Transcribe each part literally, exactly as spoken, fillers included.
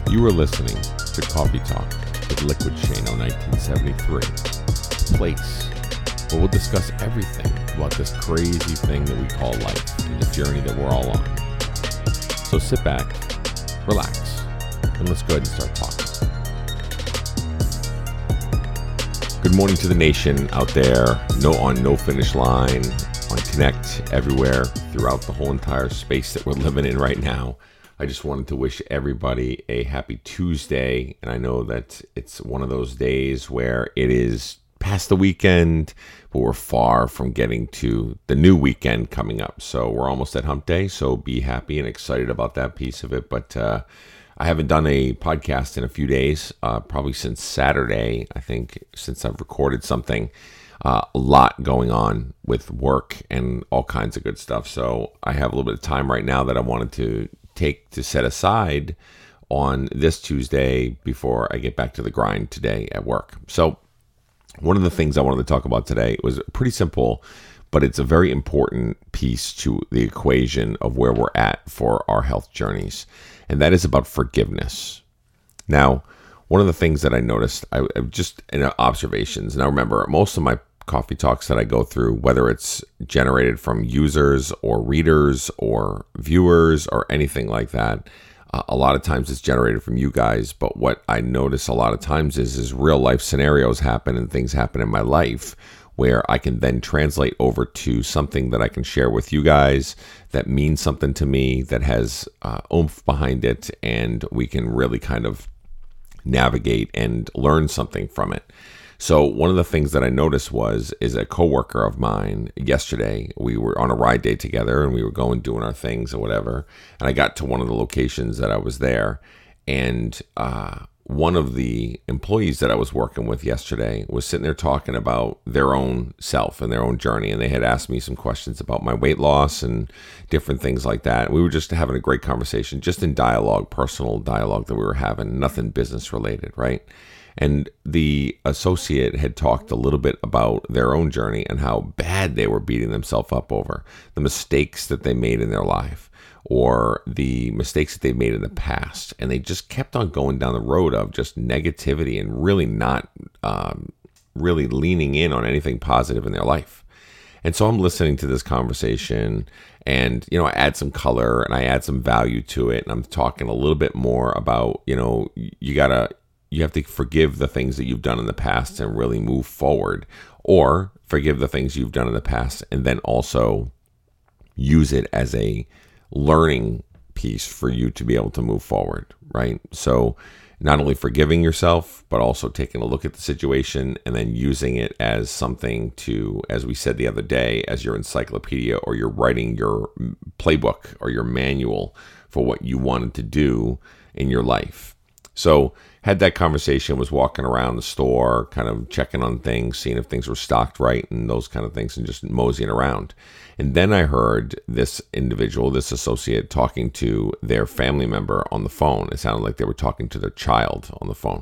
You are listening to Coffee Talk with Liquid Shano nineteen seventy-three, a place where we'll discuss everything about this crazy thing that we call life and the journey that we're all on. So sit back, relax, and let's go ahead and start talking. Good morning to the nation out there, no on No Finish Line, on Connect, everywhere, throughout the whole entire space that we're living in right now. I just wanted to wish everybody a happy Tuesday, and I know that it's one of those days where it is past the weekend, but we're far from getting to the new weekend coming up. So we're almost at hump day, so be happy and excited about that piece of it. But uh, I haven't done a podcast in a few days, uh, probably since Saturday, I think, since I've recorded something. Uh, a lot going on with work and all kinds of good stuff. So I have a little bit of time right now that I wanted to take to set aside on this Tuesday before I get back to the grind today at work. So one of the things I wanted to talk about today was pretty simple, but it's a very important piece to the equation of where we're at for our health journeys, and that is about forgiveness. Now, one of the things that I noticed, I, I just in observations, now remember, most of my coffee talks that I go through, whether it's generated from users or readers or viewers or anything like that, uh, a lot of times it's generated from you guys. But what I notice a lot of times is, is real life scenarios happen and things happen in my life where I can then translate over to something that I can share with you guys that means something to me, that has uh, oomph behind it, and we can really kind of navigate and learn something from it. So one of the things that I noticed was, is a coworker of mine yesterday, we were on a ride day together and we were going doing our things or whatever. And I got to one of the locations that I was there, and uh, one of the employees that I was working with yesterday was sitting there talking about their own self and their own journey. And they had asked me some questions about my weight loss and different things like that. We were just having a great conversation, just in dialogue, personal dialogue that we were having, nothing business related, right? And the associate had talked a little bit about their own journey and how bad they were beating themselves up over the mistakes that they made in their life or the mistakes that they made in the past. And they just kept on going down the road of just negativity and really not um, really leaning in on anything positive in their life. And so I'm listening to this conversation, and, you know, I add some color and I add some value to it. And I'm talking a little bit more about, you know, you gotta, you have to forgive the things that you've done in the past and really move forward, or forgive the things you've done in the past and then also use it as a learning piece for you to be able to move forward, right? So not only forgiving yourself, but also taking a look at the situation and then using it as something to, as we said the other day, as your encyclopedia, or you're writing your playbook or your manual for what you wanted to do in your life. So had that conversation, was walking around the store, kind of checking on things, seeing if things were stocked right and those kind of things, and just moseying around. And then I heard this individual, this associate, talking to their family member on the phone. It sounded like they were talking to their child on the phone.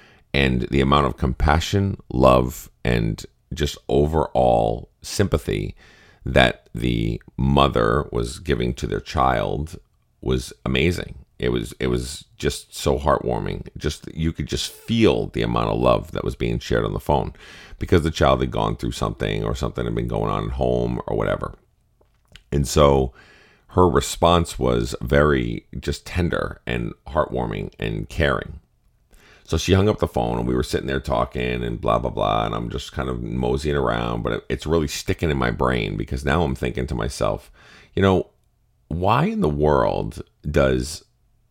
And the amount of compassion, love, and just overall sympathy that the mother was giving to their child was amazing. It was it was just so heartwarming. Just you could just feel the amount of love that was being shared on the phone, because the child had gone through something, or something had been going on at home or whatever. And so her response was very just tender and heartwarming and caring. So she hung up the phone, and we were sitting there talking and blah, blah, blah. And I'm just kind of moseying around, but it's really sticking in my brain, because now I'm thinking to myself, you know, why in the world does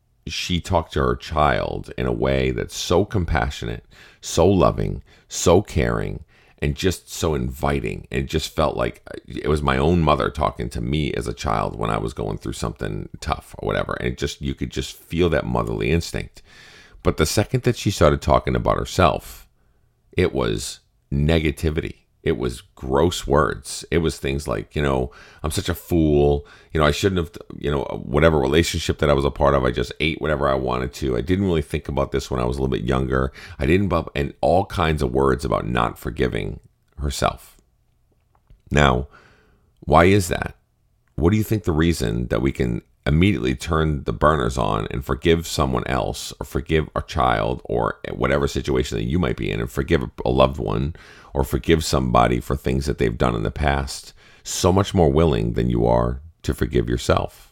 she talk to her child in a way that's so compassionate, so loving, so caring, and just so inviting? It just felt like it was my own mother talking to me as a child when I was going through something tough or whatever. And it just, you could just feel that motherly instinct. But the second that she started talking about herself, it was negativity. It was gross words. It was things like, you know, I'm such a fool. You know, I shouldn't have, you know, whatever relationship that I was a part of, I just ate whatever I wanted to. I didn't really think about this when I was a little bit younger. I didn't, and all kinds of words about not forgiving herself. Now, why is that? what do you think the reason that we can immediately turn the burners on and forgive someone else, or forgive a child, or whatever situation that you might be in, and forgive a loved one, or forgive somebody for things that they've done in the past, so much more willing than you are to forgive yourself?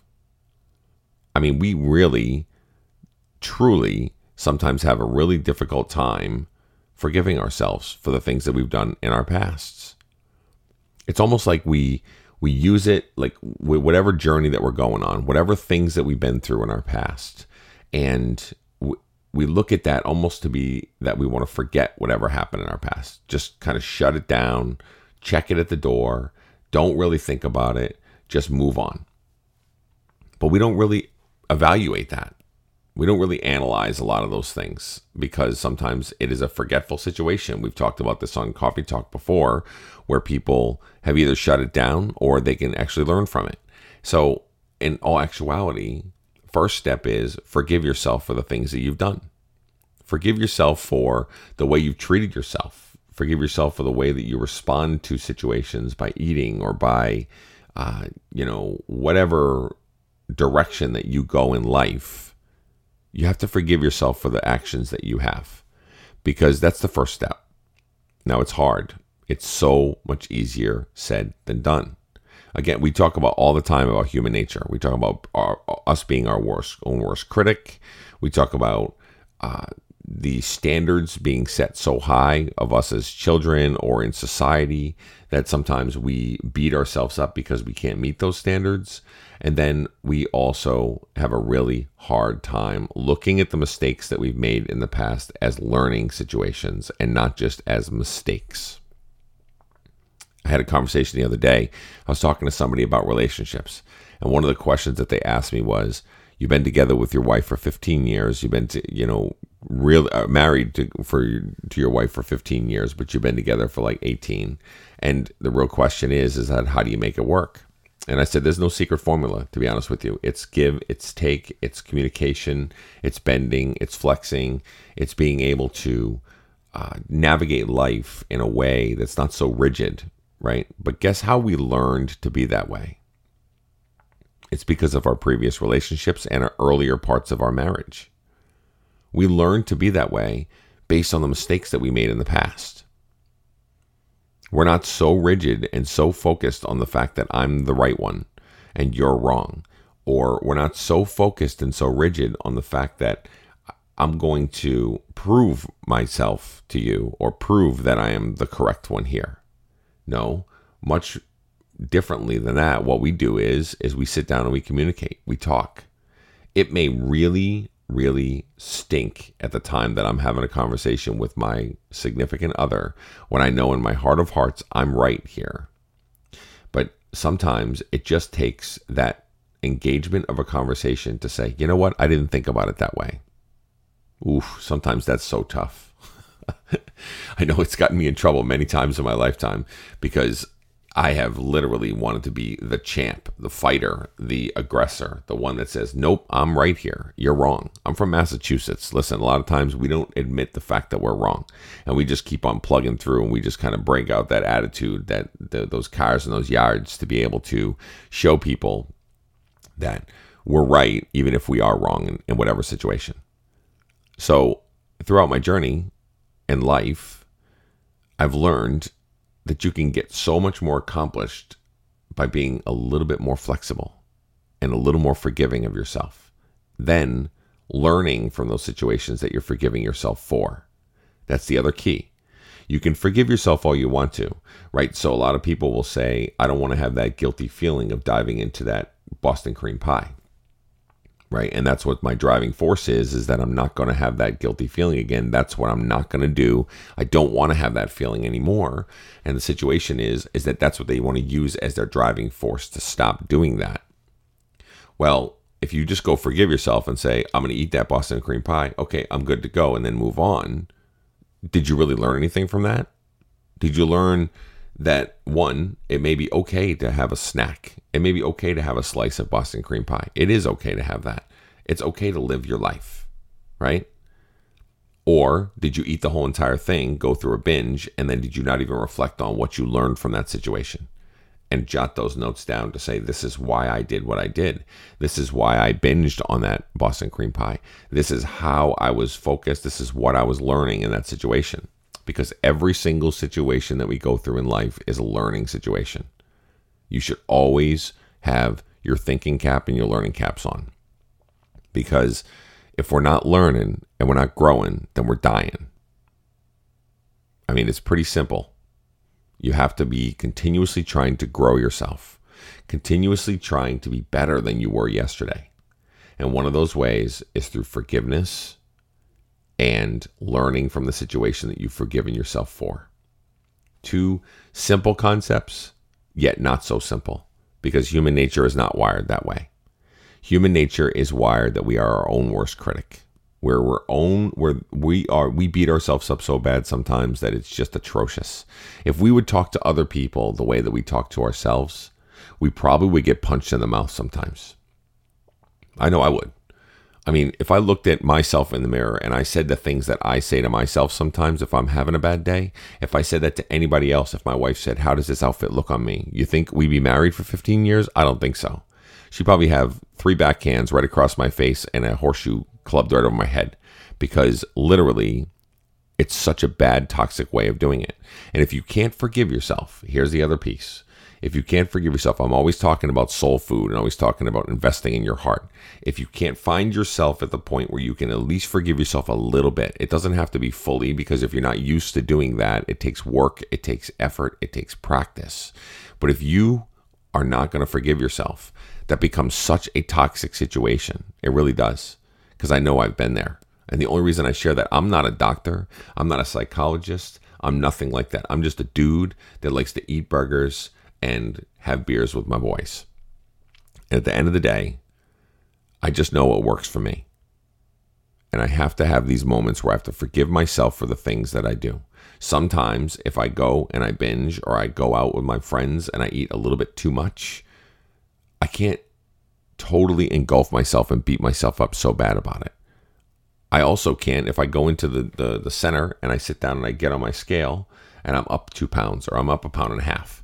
I mean, we really, truly sometimes have a really difficult time forgiving ourselves for the things that we've done in our pasts. It's almost like we we use it like whatever journey that we're going on, whatever things that we've been through in our past, and we look at that almost to be that we want to forget whatever happened in our past. Just kind of shut it down, check it at the door, don't really think about it, just move on. But we don't really evaluate that. We don't really analyze a lot of those things, because sometimes it is a forgetful situation. We've talked about this on Coffee Talk before, where people have either shut it down or they can actually learn from it. So in all actuality, first step is forgive yourself for the things that you've done. Forgive yourself for the way you've treated yourself. Forgive yourself for the way that you respond to situations by eating, or by, uh, you know, whatever direction that you go in life. You have to forgive yourself for the actions that you have, because that's the first step. Now, it's hard. It's so much easier said than done. Again, we talk about all the time about human nature. We talk about our, us being our worst, own worst critic. We talk about uh, the standards being set so high of us as children or in society that sometimes we beat ourselves up because we can't meet those standards. And then we also have a really hard time looking at the mistakes that we've made in the past as learning situations and not just as mistakes. I had a conversation the other day. I was talking to somebody about relationships. And one of the questions that they asked me was, you've been together with your wife for fifteen years. You've been, to, you know, real uh, married to for to your wife for fifteen years, but you've been together for like eighteen. And the real question is, is that how do you make it work? And I said, there's no secret formula, to be honest with you. It's give, it's take, it's communication, it's bending, it's flexing, it's being able to uh, navigate life in a way that's not so rigid, right? But guess how we learned to be that way? It's because of our previous relationships and our earlier parts of our marriage. We learned to be that way based on the mistakes that we made in the past. We're not so rigid and so focused on the fact that I'm the right one and you're wrong. Or we're not so focused and so rigid on the fact that I'm going to prove myself to you or prove that I am the correct one here. No, much differently than that, what we do is, is we sit down and we communicate. We talk. It may really, really stink at the time that I'm having a conversation with my significant other when I know in my heart of hearts I'm right here. But sometimes it just takes that engagement of a conversation to say, you know what, I didn't think about it that way. Oof, sometimes that's so tough. I know it's gotten me in trouble many times in my lifetime because I have literally wanted to be the champ, the fighter, the aggressor, the one that says, nope, I'm right here. You're wrong. I'm from Massachusetts. Listen, a lot of times we don't admit the fact that we're wrong. And we just keep on plugging through and we just kind of break out that attitude, that the, those cars and those yards to be able to show people that we're right, even if we are wrong in, in whatever situation. So throughout my journey in life, I've learned that you can get so much more accomplished by being a little bit more flexible and a little more forgiving of yourself. Then learning from those situations that you're forgiving yourself for. That's the other key. You can forgive yourself all you want to, right? So a lot of people will say, I don't want to have that guilty feeling of diving into that Boston cream pie. Right. And that's what my driving force is, is that I'm not going to have that guilty feeling again. That's what I'm not going to do. I don't want to have that feeling anymore. And the situation is, is that that's what they want to use as their driving force to stop doing that. Well, if you just go forgive yourself and say, I'm going to eat that Boston cream pie. Okay, I'm good to go. And then move on. Did you really learn anything from that? Did you learn that, one, it may be okay to have a snack. It may be okay to have a slice of Boston cream pie. It is okay to have that. It's okay to live your life, right? Or did you eat the whole entire thing, go through a binge, and then did you not even reflect on what you learned from that situation? and jot those notes down to say, this is why I did what I did. This is why I binged on that Boston cream pie. This is how I was focused. This is what I was learning in that situation. Because every single situation that we go through in life is a learning situation. You should always have your thinking cap and your learning caps on. Because if we're not learning and we're not growing, then we're dying. I mean, it's pretty simple. You have to be continuously trying to grow yourself, continuously trying to be better than you were yesterday. And one of those ways is through forgiveness and learning from the situation that you've forgiven yourself for. Two simple concepts, yet not so simple, because human nature is not wired that way. Human nature is wired that we are our own worst critic. Where we're own, where we are, we beat ourselves up so bad sometimes that it's just atrocious. If we would talk to other people the way that we talk to ourselves, we probably would get punched in the mouth sometimes. I know I would. I mean, if I looked at myself in the mirror and I said the things that I say to myself sometimes if I'm having a bad day, if I said that to anybody else, if my wife said, how does this outfit look on me? You think we'd be married for fifteen years? I don't think so. She'd probably have three backhands right across my face and a horseshoe clubbed right over my head, because literally it's such a bad, toxic way of doing it. And if you can't forgive yourself, here's the other piece. If you can't forgive yourself, I'm always talking about soul food and always talking about investing in your heart. If you can't find yourself at the point where you can at least forgive yourself a little bit, it doesn't have to be fully, because if you're not used to doing that, it takes work, it takes effort, it takes practice. But if you are not going to forgive yourself, that becomes such a toxic situation. It really does. Because I know I've been there. And the only reason I share that, I'm not a doctor, I'm not a psychologist, I'm nothing like that. I'm just a dude that likes to eat burgers and have beers with my boys. And at the end of the day, I just know what works for me. And I have to have these moments where I have to forgive myself for the things that I do. Sometimes if I go and I binge, or I go out with my friends and I eat a little bit too much, I can't totally engulf myself and beat myself up so bad about it. I also can't, if I go into the, the, the center and I sit down and I get on my scale and I'm up two pounds or I'm up a pound and a half.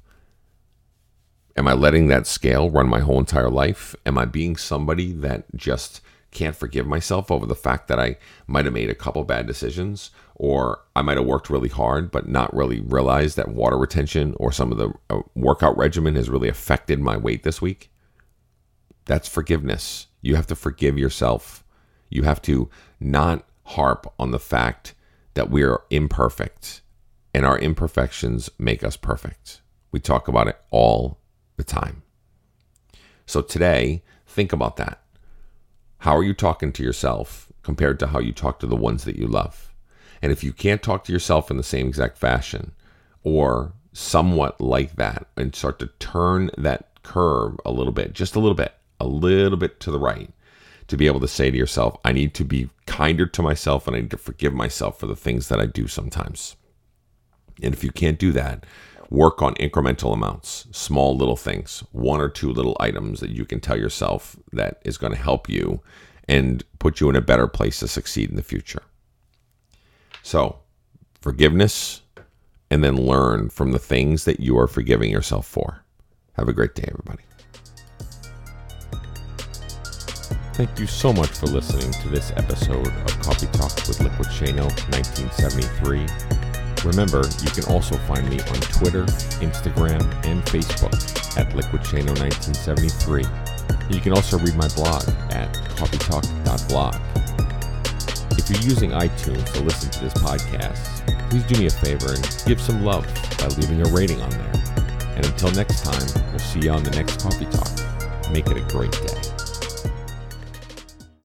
Am I letting that scale run my whole entire life? Am I being somebody that just can't forgive myself over the fact that I might have made a couple bad decisions, or I might have worked really hard but not really realized that water retention or some of the uh, workout regimen has really affected my weight this week? That's forgiveness. You have to forgive yourself. You have to not harp on the fact that we are imperfect, and our imperfections make us perfect. We talk about it all the time. So today, think about that. How are you talking to yourself compared to how you talk to the ones that you love? And if you can't talk to yourself in the same exact fashion, or somewhat like that, and start to turn that curve a little bit, just a little bit, a little bit to the right, to be able to say to yourself, I need to be kinder to myself and I need to forgive myself for the things that I do sometimes. And if you can't do that, work on incremental amounts, small little things, one or two little items that you can tell yourself that is going to help you and put you in a better place to succeed in the future. So, forgiveness, and then learn from the things that you are forgiving yourself for. Have a great day, everybody. Thank you so much for listening to this episode of Coffee Talk with Liquid Shano nineteen seventy-three. Remember, you can also find me on Twitter, Instagram, and Facebook at Liquid Shano nineteen seventy-three. You can also read my blog at coffee talk dot blog. If you're using iTunes to listen to this podcast, please do me a favor and give some love by leaving a rating on there. And until next time, we'll see you on the next Coffee Talk. Make it a great day.